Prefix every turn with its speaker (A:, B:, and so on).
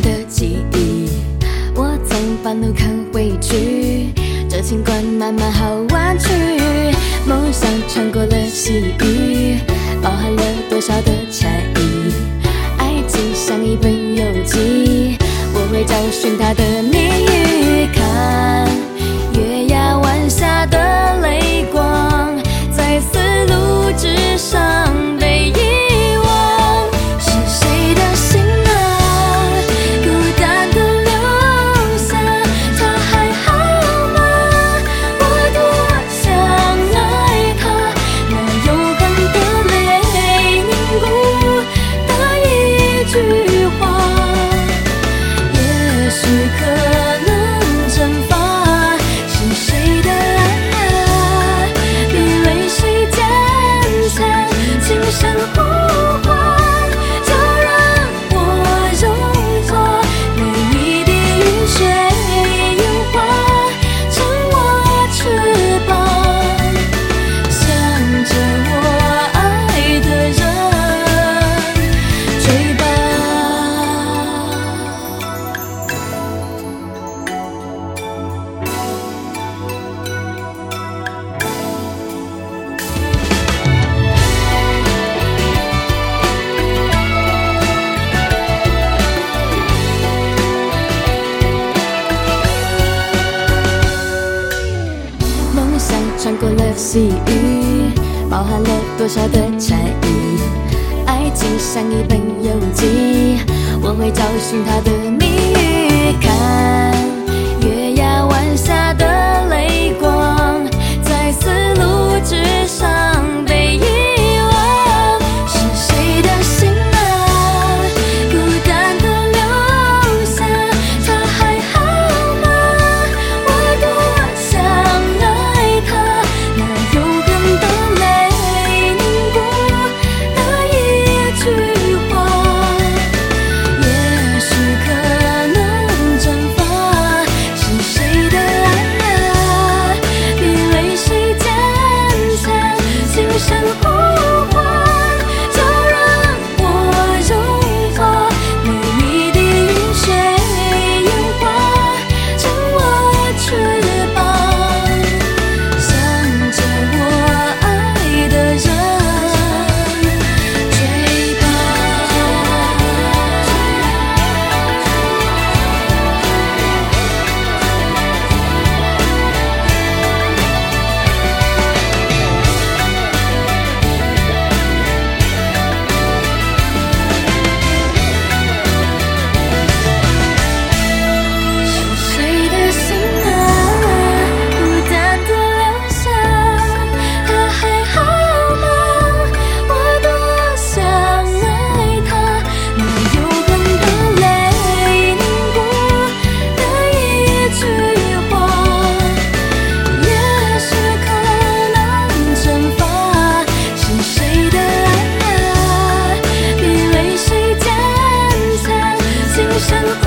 A: 的记忆，我从半路看回去，这情关慢慢好弯曲。梦想穿过了细雨，包含了多少的禅意。爱情像一本游记，我会找寻它的谜语。看月牙湾下的泪光，在丝路之上被遗忘。是谁的心啊，孤单的留下，他还好吗？我多想爱他，那永恒的泪凝固的一句话，也许可能蒸发。是谁的爱，比泪水坚强，轻声呼唤，就让我融化。每一滴雨水樱花，成我翅膀，向着我爱的人追吧。梦想穿过了细雨，包含了多少的禅意。爱情像一本游记，我会找寻它的谜语。看月牙湾下的泪光，在丝路之上被遗忘。是谁的心啊，孤单的留下，他还好吗？我多想爱他，那永恒的泪凝固的一句话，也许可能蒸发。是谁的爱，比泪水坚强，轻声呼唤，就让我融化。每一滴雨水樱花，成我翅膀，向着我爱的人追吧。是谁的心啊，孤单的留下，他还好吗？我多想爱他，那永恒的泪凝固的一句话，也许可能蒸发。是谁的爱，比泪水坚强，轻声呼